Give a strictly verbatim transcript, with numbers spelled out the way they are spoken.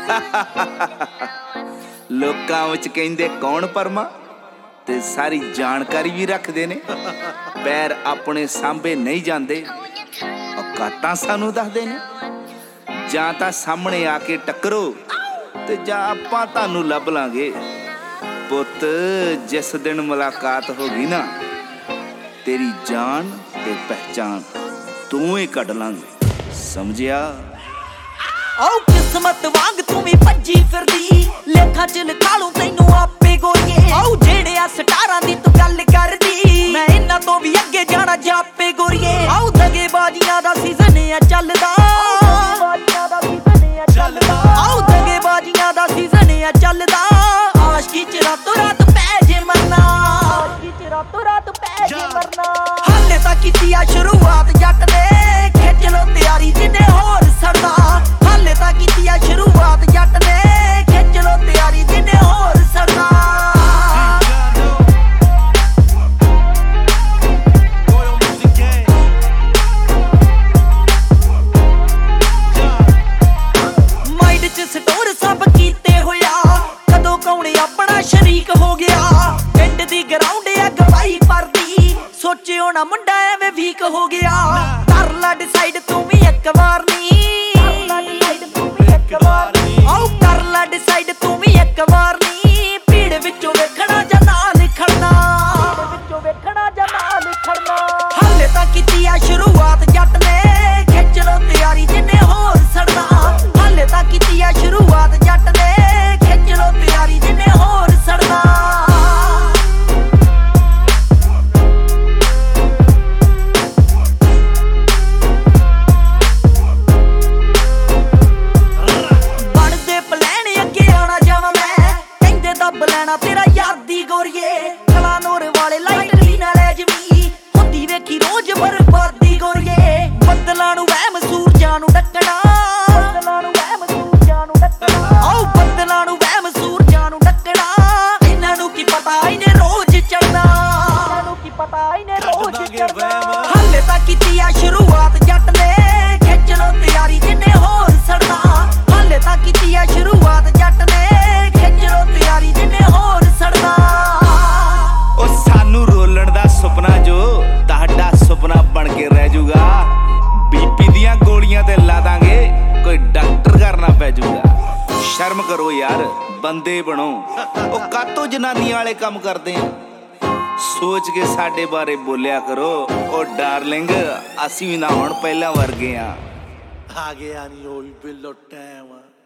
ਲੋਕਾਂ ਵਿੱਚ ਕਹਿੰਦੇ ਕੌਣ ਪਰਮਾ ਤੇ ਸਾਰੀ ਜਾਣਕਾਰੀ ਵੀ ਰੱਖਦੇ ਨੇ। ਪੈਰ ਆਪਣੇ ਸਾਂਭੇ ਨਹੀਂ ਜਾਂਦੇ, ਔਕਾਤਾਂ ਸਾਨੂੰ ਦੱਸਦੇ ਨੇ। ਜਾਂ ਤਾਂ ਸਾਹਮਣੇ ਆ ਕੇ ਟੱਕਰੋ ਤੇ ਜਾਂ ਆਪਾਂ ਤੁਹਾਨੂੰ ਲੱਭ ਲਾਂਗੇ। ਪੁੱਤ ਜਿਸ ਦਿਨ ਮੁਲਾਕਾਤ ਹੋ ਗਈ ਨਾ, ਤੇਰੀ ਜਾਨ ਤੇ ਪਹਿਚਾਨ ਤੂੰ ਹੀ ਕੱਢ ਲਾਂਗੇ, ਸਮਝਿਆ? ਆਉ ਕਿਸਮਤ ਵਾਂਗ ਤੂੰ ਵੀ ਭੱਜੀ ਫਿਰਦੀ, ਲੇਖਾਂ ਚ ਲਿਖਾ ਲੂੰ ਤੈਨੂੰ ਆਪੇ ਗੋਰੀਏ। ਆਉ ਜਿਹੜਿਆ ਸਟਾਰਾਂ ਦੀ ਤੂੰ ਗੱਲ ਕਰਦੀ, ਮੈਂ ਇਹਨਾਂ ਤੋਂ ਵੀ ਅੱਗੇ ਜਾਣਾ ਜਾਪੇ ਗੋਰੀਏ। ਆਉ ਦਗੇ ਬਾਜੀਆਂ ਦਾ ਸੀਜ਼ਨ ਆ ਚੱਲਦਾ, ਆਉ ਦਗੇ ਬਾਜੀਆਂ ਦਾ ਸੀਜ਼ਨ ਆ ਚੱਲਦਾ। ਆਸ਼ਕੀ ਚ ਰਾਤੋਂ ਰਾਤ ਪੈ ਜੇ ਮਰਨਾ, ਆਸ਼ਕੀ ਚ ਰਾਤੋਂ ਰਾਤ ਪੈ ਜੇ ਮਰਨਾ। ਹਾਲੇ ਤਾਂ ਕੀਤੀ ਆ ਸ਼ੁਰੂਆਤ ਜੱਟ ਨੇ, ਖਿੱਚ ਲੋ ਤਿਆਰੀ ਜਿੰਨੇ ਹੋਰ ਸੜਦਾ। ਹਾਲੇ ਤਾਂ ਕੀਤੀ ਆ ਸ਼ੁਰੂਆਤ ਜੱਟ ਨੇ, ਖਿੱਚ ਲੋ ਤਿਆਰੀ ਜਿੰਨੇ ਹੋਰ ਸੜਦਾ। ਮਾਈਂਡ ਚ ਸਟੋਰ ਸਭ ਕੀਤੇ ਹੋਇਆ, ਕਦੋਂ ਕੌਣ ਆਪਣਾ ਸ਼ਰੀਕ ਹੋ ਗਿਆ। ਪਿੰਡ ਦੀ ਗਰਾਊਂਡ ਆ ਗਵਾਹੀ ਭਰਦੀ, ਸੋਚਿਓ ਨਾ ਮੁੰਡਾ ਐਵੇਂ ਵੀਕ ਹੋ ਗਿਆ। ਕਰ ਲਾ ਡਿਸਾਈਡ ਤੂੰ ਵੀ ਇੱਕ ਵਾਰ ਨੀ, ਆਉ ਕਰ ਲਾ ਡਿਸਾਈਡ ਤੂੰ ਵੀ ਇੱਕ ਵਾਰ ਨੀ। ਭੀੜ ਵਿੱਚੋਂ ਵੇਖਣਾ ਜਾਂ ਨਾਲ ਖੜਨਾ, ਵਿੱਚੋਂ ਵੇਖਣਾ ਜਾਂ ਨਾਲ ਖੜਨਾ। ਹਾਲੇ ਤਾਂ ਕੀਤੀ ਆ ਸ਼ੁਰੂਆਤ ਜੱਟ ਨੇ, ਖਿੱਚ ਲੋ ਤਿਆਰੀ ਜਿੰਨੇ ਹੋਰ ਸੜਨਾ। ਹਾਲੇ ਤਾਂ ਕੀਤੀ ਆ ਸ਼ੁਰੂਆਤ ਜੱਟ ਨੇ, ਖਿੱਚ ਲੋ ਤਿਆਰੀ ਜਿੰਨੇ ਹੋਰ ਸੜਨਾ। ਲੈਣਾ ਤੇਰਾ ਯਾਦੀ ਗੋਰੀਏ, ਕਲਾ ਨੂਰ ਵਾਲੇ ਲਾਈਟ ਲੀ ਨਾ ਲੈ ਜਵੀ, ਹੁੰਦੀ ਵੇਖੀ ਰੋਜ਼ ਬਰਬਾਦੀ ਗੋਰੀਏ। ਬੱਦਲਾਂ ਨੂੰ ਵਹਿਮ ਸੂਰਜਾਂ ਨੂੰ ਡੱਕਣਾ, ਬੱਦਲਾਂ ਨੂੰ ਵਹਿਮ ਸੂਰਜਾਂ ਨੂੰ ਡੱਕਣਾ। ਆਓ ਬੱਦਲਾਂ ਨੂੰ ਵਹਿਮ ਸੂਰਜਾਂ ਨੂੰ ਡੱਕਣਾ। ਇਹਨਾਂ ਨੂੰ ਕੀ ਪਤਾ ਇਹਨੇ ਰੋਜ਼ ਚੜਨਾ, ਇਹਨਾਂ ਨੂੰ ਕੀ ਪਤਾ ਇਹਨੇ ਰੋਜ਼ ਚੜਨਾ। ਹਾਲੇ ਤਾਂ ਕੀਤੀ ਆ ਸ਼ੁਰੂਆਤ ਜੱਟ ਨੇ, ਖਿੱਚ ਲੋ ਤਿਆਰੀ ਜਿੰਨੇ ਹੋਰ ਸੜਨਾ। ਹਾਲੇ ਤਾਂ ਕੀਤੀ ਆ ਸ਼ੁਰੂਆਤ ਜੱਟ ਨੇ, ਖਿੱਚ ਲੋ ਤਿਆਰੀ ਜਿੰਨੇ ਹੋਰ ਸੜਨਾ। ਉਹ ਸਾਨੂੰ ਰੋਲਣ ਦਾ ਸੁਪਨਾ ਜੋ ਤੁਹਾਡਾ ਸੁਪਨਾ ਬਣ ਕੇ ਰਹਿ ਜੂਗਾ। ਬੀਪੀ ਦੀਆਂ ਗੋਲੀਆਂ ਤੇ ਲਾ ਦਾਂਗੇ, ਕੋਈ ਡਾਕਟਰ ਕਰਨਾ ਪੈ ਜੂਗਾ। ਸ਼ਰਮ ਕਰੋ ਯਾਰ, ਬੰਦੇ ਬਣੋ। ਉਹ ਕਾਤੋਂ ਜਨਾਨੀਆਂ ਵਾਲੇ ਕੰਮ ਕਰਦੇ ਆ? ਸੋਚ ਕੇ ਸਾਡੇ ਬਾਰੇ ਬੋਲਿਆ ਕਰੋ। ਉਹ ਡਾਰਲਿੰਗ ਅਸੀਂ ਵੀ ਨਾ ਹੁਣ ਪਹਿਲਾਂ ਵਰਗੇ ਆ। ਆ ਗਿਆ ਨਹੀਂ ਉਹ ਵੀ ਬਿੱਲੋ ਟਾਈਮ।